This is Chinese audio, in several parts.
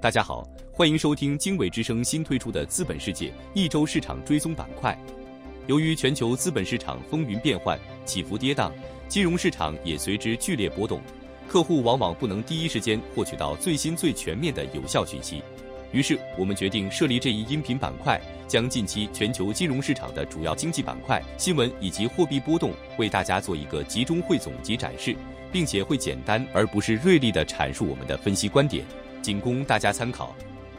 大家好，欢迎收听经纬之声新推出的资本世界一周市场追踪板块。由于全球资本市场风云变幻，起伏跌宕，金融市场也随之剧烈波动，客户往往不能第一时间获取到最新最全面的有效讯息。于是我们决定设立这一音频板块，将近期全球金融市场的主要经济板块、新闻以及货币波动为大家做一个集中汇总及展示，并且会简单而不是锐利地阐述我们的分析观点，仅供大家参考。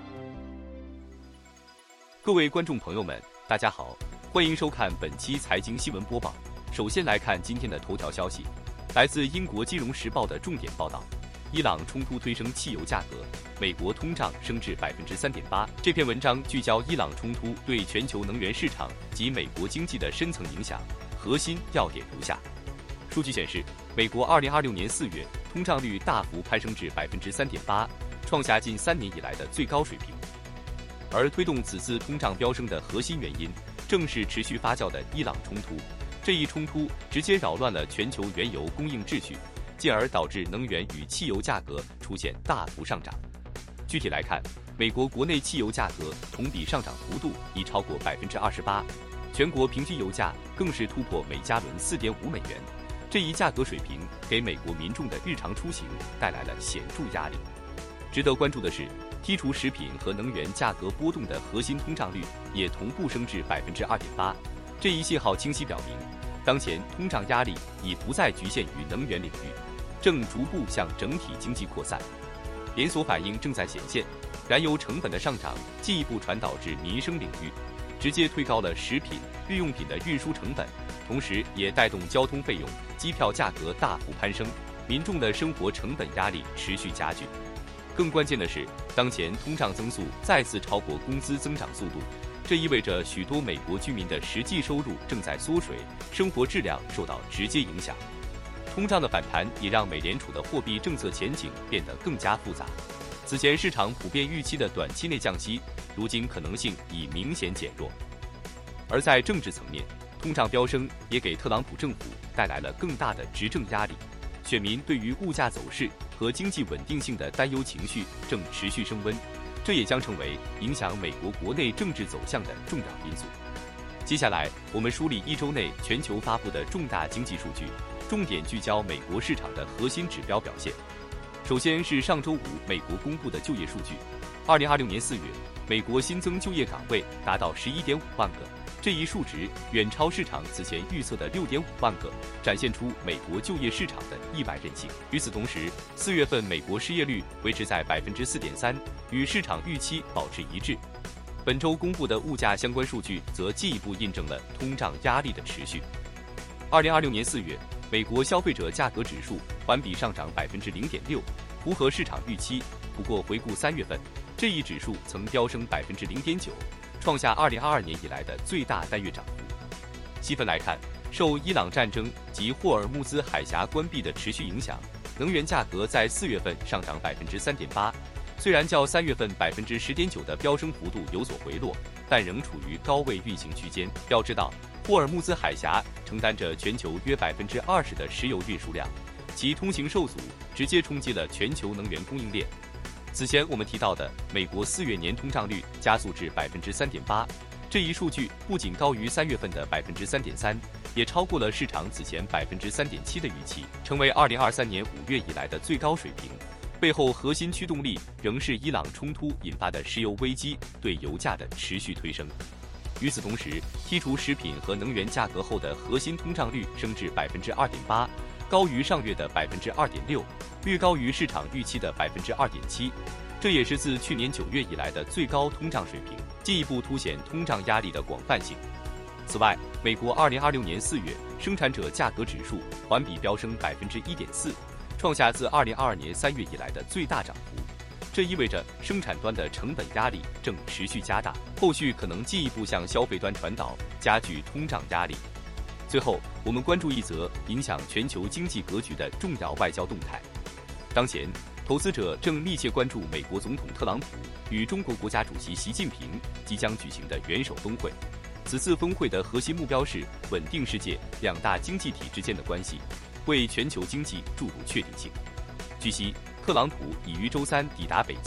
各位观众朋友们，大家好，欢迎收看本期财经新闻播报。首先来看今天的头条消息，来自英国金融时报的重点报道：伊朗冲突推升汽油价格，美国通胀升至 3.8%。这篇文章聚焦伊朗冲突对全球能源市场及美国经济的深层影响，核心要点如下。数据显示，美国2026年4月通胀率大幅攀升至 3.8%， 创下近3年以来的最高水平。而推动此次通胀飙升的核心原因，正是持续发酵的伊朗冲突。这一冲突直接扰乱了全球原油供应秩序，进而导致能源与汽油价格出现大幅上涨。具体来看，美国国内汽油价格同比上涨幅度已超过 28%， 全国平均油价更是突破每加仑 4.5 美元。这一价格水平给美国民众的日常出行带来了显著压力。值得关注的是，剔除食品和能源价格波动的核心通胀率也同步升至 2.8%。这一信号清晰表明，当前通胀压力已不再局限于能源领域，正逐步向整体经济扩散。连锁反应正在显现，燃油成本的上涨进一步传导至民生领域，直接推高了食品、日用品的运输成本，同时也带动交通费用、机票价格大幅攀升，民众的生活成本压力持续加剧。更关键的是，当前通胀增速再次超过工资增长速度，这意味着许多美国居民的实际收入正在缩水，生活质量受到直接影响。通胀的反弹也让美联储的货币政策前景变得更加复杂。此前市场普遍预期的短期内降息，如今可能性已明显减弱。而在政治层面，通胀飙升也给特朗普政府带来了更大的执政压力，选民对于物价走势和经济稳定性的担忧情绪正持续升温，这也将成为影响美国国内政治走向的重要因素。接下来，我们梳理一周内全球发布的重大经济数据，重点聚焦美国市场的核心指标表现。首先是上周五美国公布的就业数据，2026年4月，美国新增就业岗位达到 11.5 万个，这一数值远超市场此前预测的 6.5 万个，展现出美国就业市场的意外韧性。与此同时，4月份美国失业率维持在 4.3%， 与市场预期保持一致。本周公布的物价相关数据则进一步印证了通胀压力的持续。2026年4月，美国消费者价格指数环比上涨 0.6%， 符合市场预期。不过回顾3月份，这一指数曾飙升 0.9%， 创下2022年以来的最大单月涨幅。细分来看，受伊朗战争及霍尔木兹海峡关闭的持续影响，能源价格在4月份上涨 3.8%， 虽然较3月份 10.9% 的飙升幅度有所回落，但仍处于高位运行区间。要知道，霍尔木兹海峡承担着全球约 20% 的石油运输量，其通行受阻直接冲击了全球能源供应链。此前我们提到的美国4月年通胀率加速至 3.8%， 这一数据不仅高于3月份的 3.3%， 也超过了市场此前 3.7% 的预期，成为2023年5月以来的最高水平。背后核心驱动力仍是伊朗冲突引发的石油危机对油价的持续推升。与此同时，剔除食品和能源价格后的核心通胀率升至 2.8%， 高于上月的 2.6%， 略高于市场预期的 2.7%， 这也是自去年9月以来的最高通胀水平，进一步凸显通胀压力的广泛性。此外，美国2026年4月生产者价格指数环比飙升 1.4%， 创下自2022年3月以来的最大涨幅。这意味着生产端的成本压力正持续加大，后续可能进一步向消费端传导，加剧通胀压力。最后，我们关注一则影响全球经济格局的重要外交动态。当前，投资者正密切关注美国总统特朗普与中国国家主席习近平即将举行的元首峰会。此次峰会的核心目标是稳定世界两大经济体之间的关系，为全球经济注入确定性。据悉，特朗普已于周三抵达北京，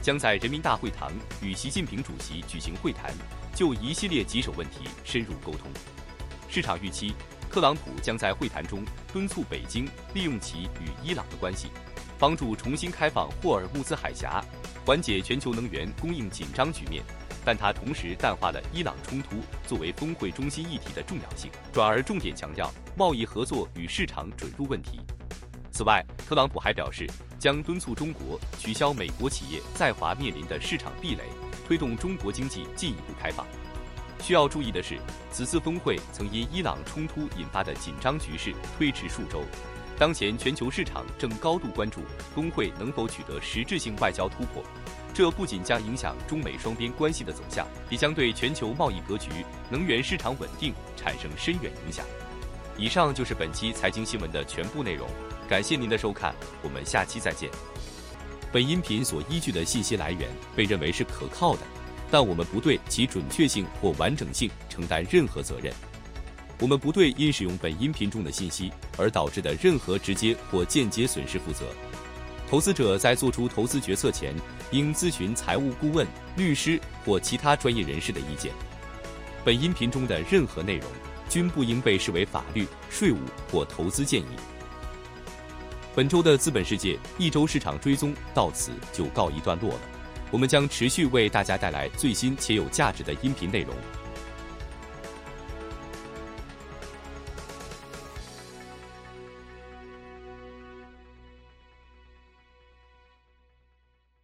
将在人民大会堂与习近平主席举行会谈，就一系列棘手问题深入沟通。市场预期，特朗普将在会谈中敦促北京利用其与伊朗的关系，帮助重新开放霍尔木兹海峡，缓解全球能源供应紧张局面。但他同时淡化了伊朗冲突作为峰会中心议题的重要性，转而重点强调贸易合作与市场准入问题。此外，特朗普还表示，将敦促中国取消美国企业在华面临的市场壁垒，推动中国经济进一步开放。需要注意的是，此次峰会曾因伊朗冲突引发的紧张局势推迟数周。当前全球市场正高度关注峰会能否取得实质性外交突破，这不仅将影响中美双边关系的走向，也将对全球贸易格局、能源市场稳定产生深远影响。以上就是本期财经新闻的全部内容，感谢您的收看，我们下期再见。本音频所依据的信息来源被认为是可靠的，但我们不对其准确性或完整性承担任何责任。我们不对因使用本音频中的信息而导致的任何直接或间接损失负责。投资者在做出投资决策前，应咨询财务顾问、律师或其他专业人士的意见。本音频中的任何内容均不应被视为法律、税务或投资建议。本周的资本世界一周市场追踪到此就告一段落了，我们将持续为大家带来最新且有价值的音频内容。